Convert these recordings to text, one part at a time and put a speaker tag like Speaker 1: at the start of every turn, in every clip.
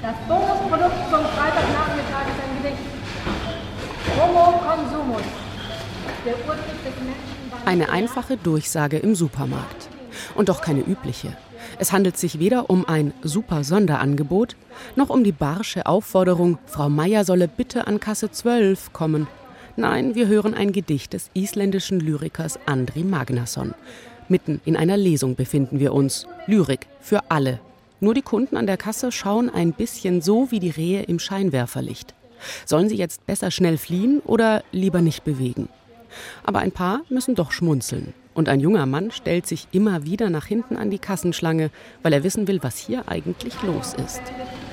Speaker 1: Das Bonusprodukt zum Freitagnachmittag ist ein Gedicht. Homo consumus. Der Urtrieb des Menschen.
Speaker 2: Eine einfache Durchsage im Supermarkt. Und doch keine übliche. Es handelt sich weder um ein super Sonderangebot, noch um die barsche Aufforderung, Frau Meier solle bitte an Kasse 12 kommen. Nein, wir hören ein Gedicht des isländischen Lyrikers Andri Magnusson. Mitten in einer Lesung befinden wir uns. Lyrik für alle. Nur die Kunden an der Kasse schauen ein bisschen so wie die Rehe im Scheinwerferlicht. Sollen sie jetzt besser schnell fliehen oder lieber nicht bewegen? Aber ein paar müssen doch schmunzeln. Und ein junger Mann stellt sich immer wieder nach hinten an die Kassenschlange, weil er wissen will, was hier eigentlich los ist.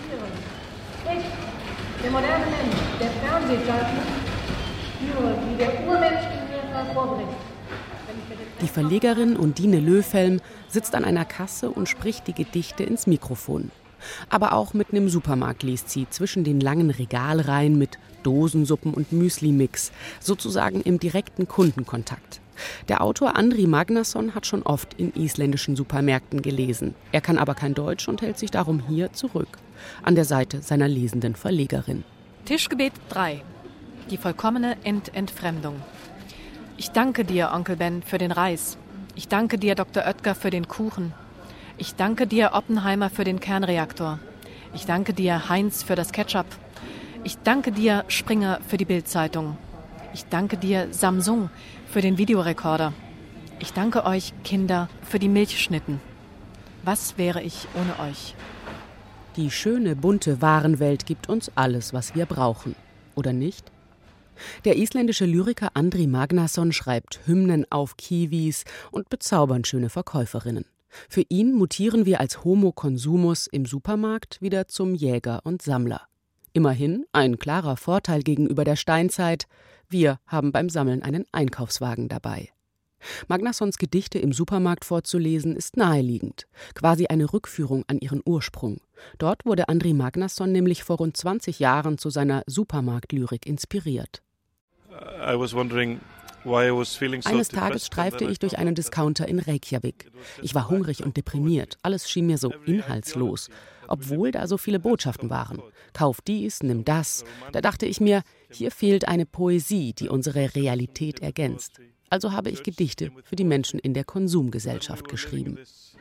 Speaker 1: Ich, der moderne Mensch, der Fernsehschatten, spüre, wie der Urmensch in mir hervorbringt.
Speaker 2: Die Verlegerin Undine Löfhelm sitzt an einer Kasse und spricht die Gedichte ins Mikrofon. Aber auch mitten im Supermarkt liest sie zwischen den langen Regalreihen mit Dosensuppen und Müsli-Mix, sozusagen im direkten Kundenkontakt. Der Autor Andri Magnusson hat schon oft in isländischen Supermärkten gelesen. Er kann aber kein Deutsch und hält sich darum hier zurück, an der Seite seiner lesenden Verlegerin.
Speaker 3: Tischgebet 3. Die vollkommene Entfremdung. Ich danke dir, Onkel Ben, für den Reis. Ich danke dir, Dr. Oetker, für den Kuchen. Ich danke dir, Oppenheimer, für den Kernreaktor. Ich danke dir, Heinz, für das Ketchup. Ich danke dir, Springer, für die Bild-Zeitung. Ich danke dir, Samsung, für den Videorekorder. Ich danke euch, Kinder, für die Milchschnitten. Was wäre ich ohne euch?
Speaker 2: Die schöne, bunte Warenwelt gibt uns alles, was wir brauchen. Oder nicht? Der isländische Lyriker Andri Magnusson schreibt Hymnen auf Kiwis und bezaubernd schöne Verkäuferinnen. Für ihn mutieren wir als Homo consumus im Supermarkt wieder zum Jäger und Sammler. Immerhin ein klarer Vorteil gegenüber der Steinzeit: wir haben beim Sammeln einen Einkaufswagen dabei. Magnussons Gedichte im Supermarkt vorzulesen ist naheliegend, quasi eine Rückführung an ihren Ursprung. Dort wurde Andri Magnusson nämlich vor rund 20 Jahren zu seiner Supermarktlyrik inspiriert. Eines Tages streifte ich durch einen Discounter in Reykjavik. Ich war hungrig und deprimiert. Alles schien mir so inhaltslos, obwohl da so viele Botschaften waren. Kauf dies, nimm das. Da dachte ich mir, hier fehlt eine Poesie, die unsere Realität ergänzt. Also habe ich Gedichte für die Menschen in der Konsumgesellschaft geschrieben.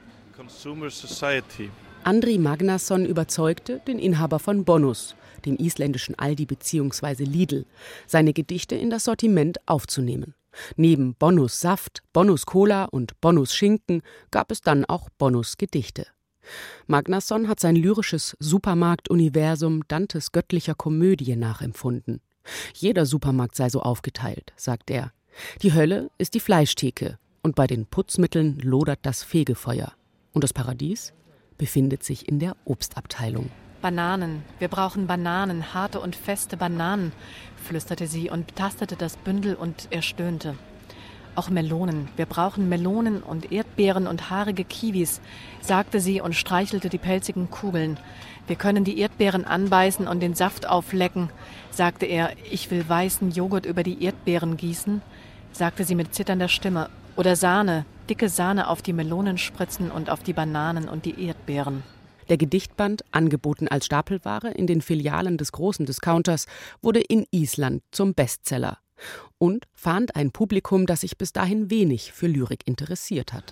Speaker 2: Andri Magnusson überzeugte den Inhaber von Bonus, dem isländischen Aldi bzw. Lidl, seine Gedichte in das Sortiment aufzunehmen. Neben Bonus Saft, Bonus Cola und Bonus Schinken gab es dann auch Bonus Gedichte. Magnusson hat sein lyrisches Supermarktuniversum Dantes göttlicher Komödie nachempfunden. Jeder Supermarkt sei so aufgeteilt, sagt er. Die Hölle ist die Fleischtheke und bei den Putzmitteln lodert das Fegefeuer. Und das Paradies befindet sich in der Obstabteilung.
Speaker 3: Bananen, wir brauchen Bananen, harte und feste Bananen, flüsterte sie und betastete das Bündel und er stöhnte. Auch Melonen, wir brauchen Melonen und Erdbeeren und haarige Kiwis, sagte sie und streichelte die pelzigen Kugeln. Wir können die Erdbeeren anbeißen und den Saft auflecken, sagte er. Ich will weißen Joghurt über die Erdbeeren gießen, sagte sie mit zitternder Stimme. Oder Sahne, dicke Sahne auf die Melonen spritzen und auf die Bananen und die Erdbeeren.
Speaker 2: Der Gedichtband, angeboten als Stapelware in den Filialen des großen Discounters, wurde in Island zum Bestseller und fand ein Publikum, das sich bis dahin wenig für Lyrik interessiert hat.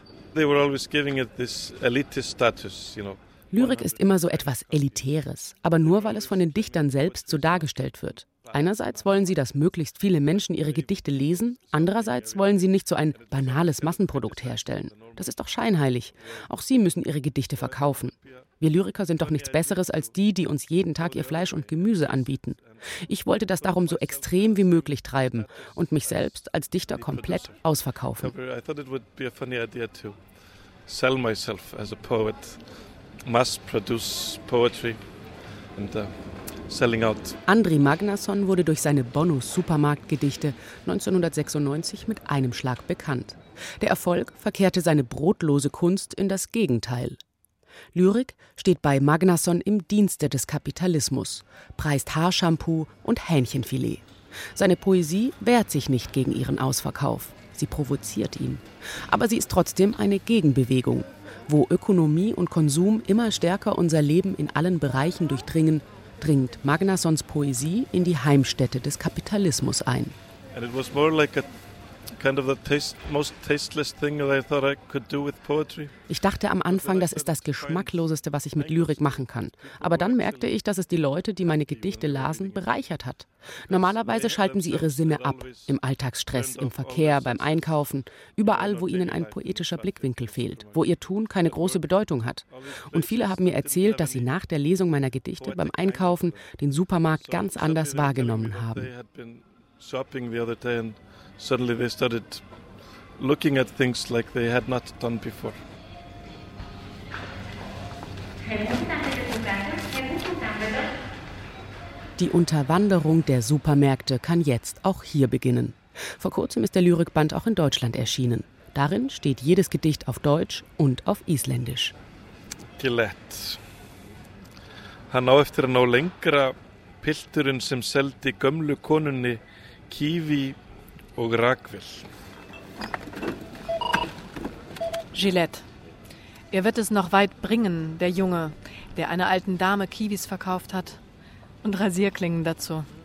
Speaker 2: Lyrik ist immer so etwas Elitäres, aber nur, weil es von den Dichtern selbst so dargestellt wird. Einerseits wollen sie, dass möglichst viele Menschen ihre Gedichte lesen, andererseits wollen sie nicht so ein banales Massenprodukt herstellen. Das ist doch scheinheilig. Auch sie müssen ihre Gedichte verkaufen. Wir Lyriker sind doch nichts Besseres als die, die uns jeden Tag ihr Fleisch und Gemüse anbieten. Ich wollte das darum so extrem wie möglich treiben und mich selbst als Dichter komplett ausverkaufen.
Speaker 4: Sell myself as a poet, mass produce poetry and selling out.
Speaker 2: Andri Magnusson wurde durch seine Bonus-Supermarktgedichte 1996 mit einem Schlag bekannt. Der Erfolg verkehrte seine brotlose Kunst in das Gegenteil. Lyrik steht bei Magnusson im Dienste des Kapitalismus, preist Haarshampoo und Hähnchenfilet. Seine Poesie wehrt sich nicht gegen ihren Ausverkauf. Sie provoziert ihn. Aber sie ist trotzdem eine Gegenbewegung. Wo Ökonomie und Konsum immer stärker unser Leben in allen Bereichen durchdringen, dringt Magnassons Poesie in die Heimstätte des Kapitalismus ein.
Speaker 4: And it was more like a kind of the most tasteless thing that I thought I could do with poetry.
Speaker 2: Ich dachte am Anfang, das ist das Geschmackloseste, was ich mit Lyrik machen kann. Aber dann merkte ich, dass es die Leute, die meine Gedichte lasen, bereichert hat. Normalerweise schalten sie ihre Sinne ab. Im Alltagsstress, im Verkehr, beim Einkaufen. Überall, wo ihnen ein poetischer Blickwinkel fehlt. Wo ihr Tun keine große Bedeutung hat. Und viele haben mir erzählt, dass sie nach der Lesung meiner Gedichte beim Einkaufen den Supermarkt ganz anders wahrgenommen haben.
Speaker 4: Shopping the other day and suddenly they started looking at things like they had not done before.
Speaker 2: Die Unterwanderung der Supermärkte kann jetzt auch hier beginnen. Vor kurzem ist der Lyrikband auch in Deutschland erschienen. Darin steht jedes Gedicht auf Deutsch und auf Isländisch.
Speaker 4: Gillette. Hann á eftir að ná lengra, pilturinn sem seldi gömlu konunni Kiwi og Rakvel.
Speaker 3: Gillette. Er wird es noch weit bringen, der Junge, der einer alten Dame Kiwis verkauft hat und Rasierklingen dazu.